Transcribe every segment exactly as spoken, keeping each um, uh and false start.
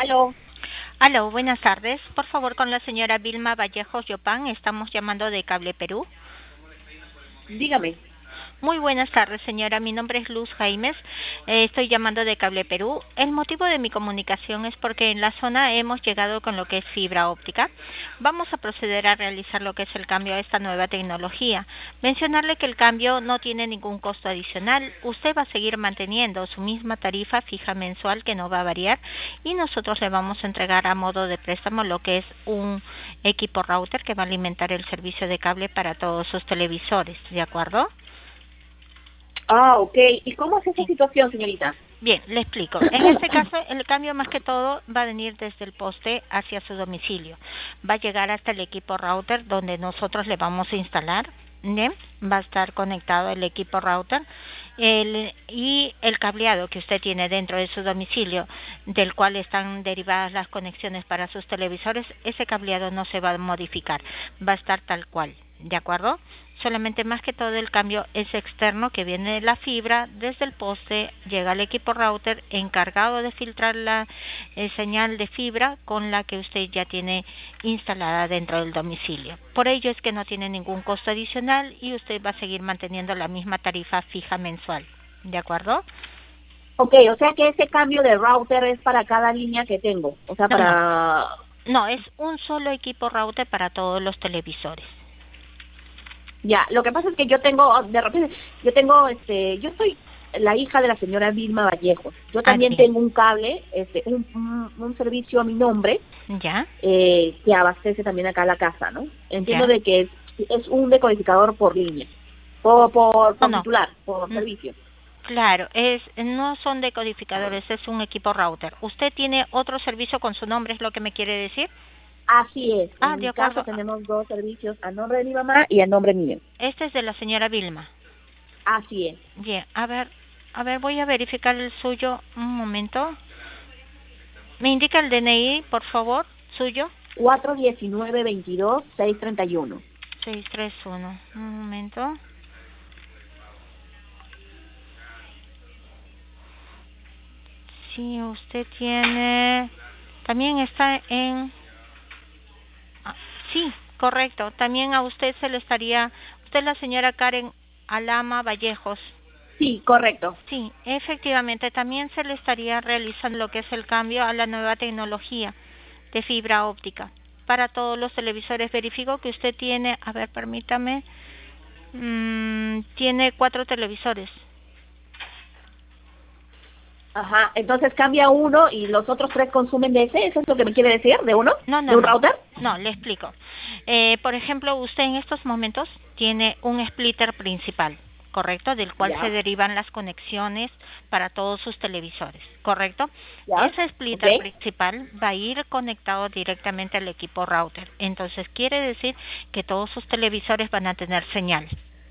Aló, Aló, buenas tardes. Por favor, con la señora Vilma Vallejos Yopán. Estamos llamando de Cable Perú. dígame. Muy buenas tardes, señora. Mi nombre es Luz Jaimes. Eh, estoy llamando de Cable Perú. El motivo de mi comunicación es porque en la zona hemos llegado con lo que es fibra óptica. Vamos a proceder a realizar lo que es el cambio a esta nueva tecnología. Mencionarle que el cambio no tiene ningún costo adicional. Usted va a seguir manteniendo su misma tarifa fija mensual que no va a variar y nosotros le vamos a entregar a modo de préstamo lo que es un equipo router que va a alimentar el servicio de cable para todos sus televisores. ¿De acuerdo? Ah, ok. ¿Y cómo es esa Sí. situación, señorita? Bien, le explico. En este caso, el cambio más que todo va a venir desde el poste hacia su domicilio. Va a llegar hasta el equipo router donde nosotros le vamos a instalar. Bien, va a estar conectado el equipo router el, y el cableado que usted tiene dentro de su domicilio, del cual están derivadas las conexiones para sus televisores. Ese cableado no se va a modificar, va a estar tal cual. ¿De acuerdo? Solamente más que todo el cambio es externo que viene de la fibra desde el poste, llega al equipo router encargado de filtrar la eh, señal de fibra con la que usted ya tiene instalada dentro del domicilio. Por ello es que no tiene ningún costo adicional y usted va a seguir manteniendo la misma tarifa fija mensual. ¿De acuerdo? Ok, o sea que ese cambio de router es para cada línea que tengo. O sea, No, no. para... No, es un solo equipo router para todos los televisores. Ya, lo que pasa es que yo tengo, de repente, yo tengo, este, yo soy la hija de la señora Vilma Vallejos. Yo Ah, también bien. tengo un cable, este, un, un, un servicio a mi nombre, ¿Ya? eh, que abastece también acá la casa, ¿no? Entiendo ¿Ya? de que es, es un decodificador por línea, por, por, No, por no. titular, por Mm, servicio. Claro, es, no son decodificadores, es un equipo router. ¿Usted tiene otro servicio con su nombre, es lo que me quiere decir? Así es, Ah, en de mi caso acuerdo. tenemos dos servicios a nombre de mi mamá y a nombre mío. Este es de la señora Vilma. Así es. Bien, a ver, a ver, voy a verificar el suyo un momento. ¿Me indica el D N I, por favor, suyo? cuatro diecinueve veintidós seis treinta y uno. seis tres uno. Un momento. Sí, usted tiene... También está en... ah, sí, correcto. También a usted se le estaría... Usted es la señora Karen Alama Vallejos. Sí, correcto. Sí, efectivamente, también se le estaría realizando lo que es el cambio a la nueva tecnología de fibra óptica para todos los televisores. Verifico que usted tiene, a ver, permítame, mmm, tiene cuatro televisores. Ajá, entonces cambia uno y los otros tres consumen de ese, ¿eso es lo que me quiere decir? ¿De uno? No, no, ¿De un no, router? no, le explico. Eh, por ejemplo, usted en estos momentos tiene un splitter principal, ¿correcto? Del cual se Ya, derivan las conexiones para todos sus televisores, ¿correcto? ya, Ese ok. splitter principal va a ir conectado directamente al equipo router. Entonces, quiere decir que todos sus televisores van a tener señal.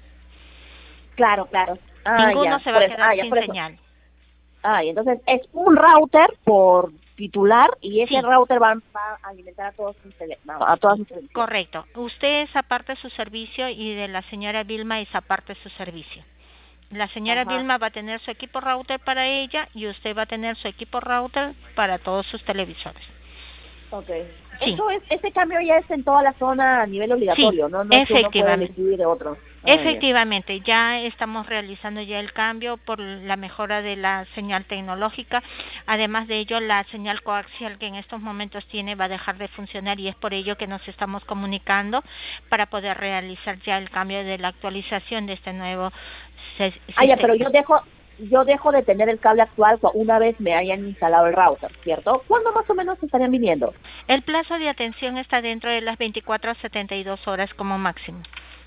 Claro, claro. Ah, Ninguno ya, se va por a eso, quedar ah, ya, sin por eso. señal. Ah, y entonces es un router por titular y ese Sí, router va, va a alimentar a todos sus tele, a todas sus televisiones. correcto. Usted es aparte de su servicio y de la señora Vilma es aparte de su servicio. La señora Ajá. Vilma va a tener su equipo router para ella y usted va a tener su equipo router para todos sus televisores. Okay. Sí, Eso es, ese cambio ya es en toda la zona a nivel sí, obligatorio, ¿no? No es que uno puede efectivamente. elegir de otro. Ah, ya. Efectivamente, ya estamos realizando ya el cambio por la mejora de la señal tecnológica. Además de ello, la señal coaxial que en estos momentos tiene va a dejar de funcionar y es por ello que nos estamos comunicando para poder realizar ya el cambio de la actualización de este nuevo Ah, ya, pero sistema. yo dejo, yo dejo de tener el cable actual cu- una vez me hayan instalado el router, ¿cierto? ¿Cuándo más o menos estarían viniendo? El plazo de atención está dentro de las veinticuatro a setenta y dos horas como máximo.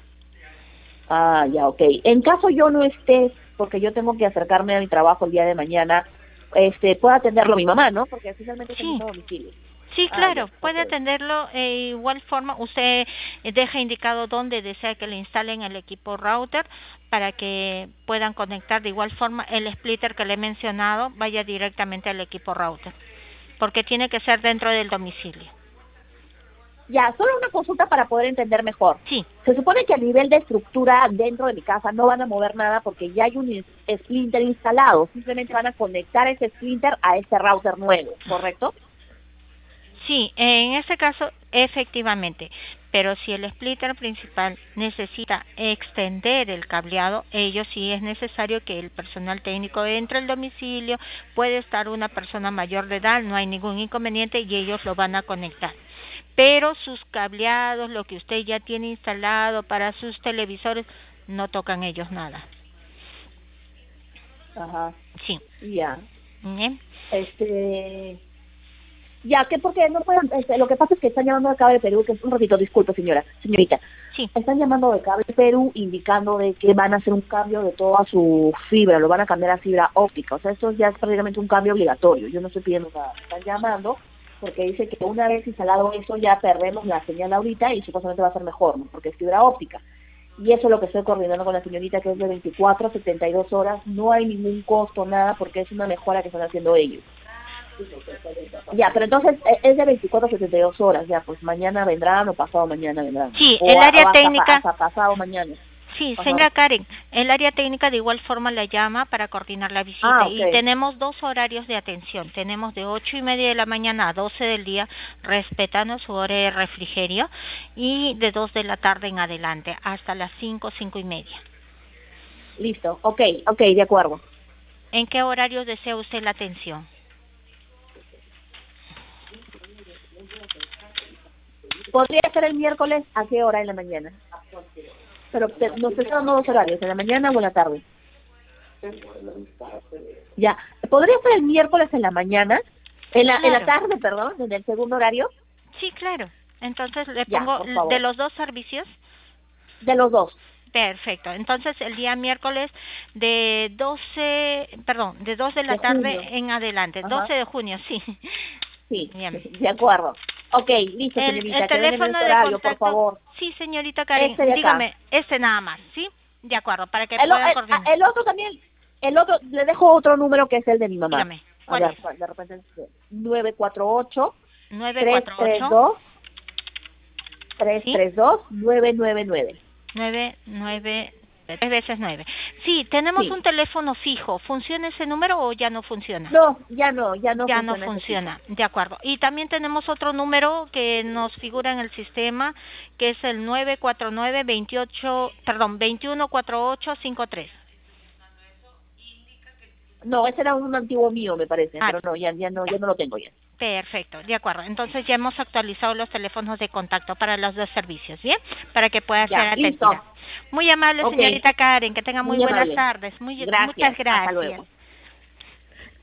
Ah, ya, ok. En caso yo no esté, porque yo tengo que acercarme a mi trabajo el día de mañana, este, puede atenderlo mi mamá, ¿no? Porque especialmente es el Sí, mismo domicilio. sí, Ah, ya, claro, ok. puede atenderlo de igual forma. Usted eh, deja indicado dónde desea que le instalen el equipo router para que puedan conectar de igual forma el splitter que le he mencionado vaya directamente al equipo router, porque tiene que ser dentro del domicilio. Ya, solo una consulta para poder entender mejor. Sí, Se supone que a nivel de estructura dentro de mi casa no van a mover nada porque ya hay un is- splinter instalado. Simplemente van a conectar ese splinter a este router nuevo, ¿correcto? Sí, en este caso, efectivamente. Pero si el splitter principal necesita extender el cableado, ello sí es necesario que el personal técnico entre al domicilio, puede estar una persona mayor de edad, no hay ningún inconveniente y ellos lo van a conectar. Pero sus cableados, lo que usted ya tiene instalado para sus televisores, no tocan ellos nada. Ajá. Sí. Ya. ¿Bien? Este... Ya, que porque no pueden, este, lo que pasa es que están llamando de Cable Perú, que es un ratito, disculpe señora, señorita. Sí. Están llamando de Cable Perú indicando de que van a hacer un cambio de toda su fibra, lo van a cambiar a fibra óptica. O sea, esto ya es prácticamente un cambio obligatorio. Yo no estoy pidiendo nada. Están llamando porque dice que una vez instalado eso ya perdemos la señal ahorita y supuestamente va a ser mejor, ¿no? Porque es fibra óptica. Y eso es lo que estoy coordinando con la señorita, que es de veinticuatro a setenta y dos horas. No hay ningún costo, nada, porque es una mejora que están haciendo ellos. Ya, pero entonces eh, es de veinticuatro a setenta y dos horas, ya, pues mañana vendrán o pasado mañana vendrán. Sí, O, el a- área o hasta, pa- técnica. hasta pasado mañana. Sí, Ajá. señora Karen, el área técnica de igual forma la llama para coordinar la visita Ah, y ok. tenemos dos horarios de atención. Tenemos de ocho y media de la mañana a doce del día, respetando su hora de refrigerio, y de dos de la tarde en adelante hasta las cinco, cinco y media. Listo, ok, ok, de acuerdo. ¿En qué horario desea usted la atención? ¿Podría ser el miércoles a qué hora en la mañana? Pero te, nos están dando dos horarios, en la mañana o en la tarde. Ya, ¿podría ser el miércoles en la mañana? En la, en la Claro. tarde, perdón, en el segundo horario. Sí, claro. Entonces le Ya, pongo por favor. de los dos servicios. De los dos. Perfecto. Entonces el día miércoles de doce, perdón, de dos de la De tarde junio. en adelante, Ajá. doce de junio, sí. Sí, Bien. de acuerdo. Ok, listo, El, el señorita, queden en teléfono este de horario, por contacto, favor. sí, señorita Karen, Este de acá. dígame, este nada más, ¿sí? De acuerdo, para que El, o- pueda el, coordinar. el otro también, el otro, le dejo otro número que es el de mi mamá. Dígame, A ¿cuál ver, es? de repente es nueve cuatro ocho, nueve tres cuatro tres ocho, dos, tres ¿sí? tres dos, nueve nueve nueve. nueve, nueve, tres veces nueve. Sí, tenemos un Sí. teléfono fijo. ¿Funciona ese número o ya no funciona? No, ya no, ya no Ya no funciona ese tipo. funciona, de acuerdo. Y también tenemos otro número que nos figura en el sistema, que es el nueve cuatro nueve, veintiocho, perdón, veintiuno cuarenta y ocho cincuenta y tres. No, ese era un antiguo mío, me parece, Ah, pero no, ya, ya no, ya no lo tengo ya. perfecto, de acuerdo. Entonces ya hemos actualizado los teléfonos de contacto para los dos servicios, ¿bien? Para que pueda ser Ya, listo. atendida. Muy amable, Ok, señorita Karen, que tenga muy muy buenas amable. tardes. Muy, muchas Gracias, hasta gracias. luego.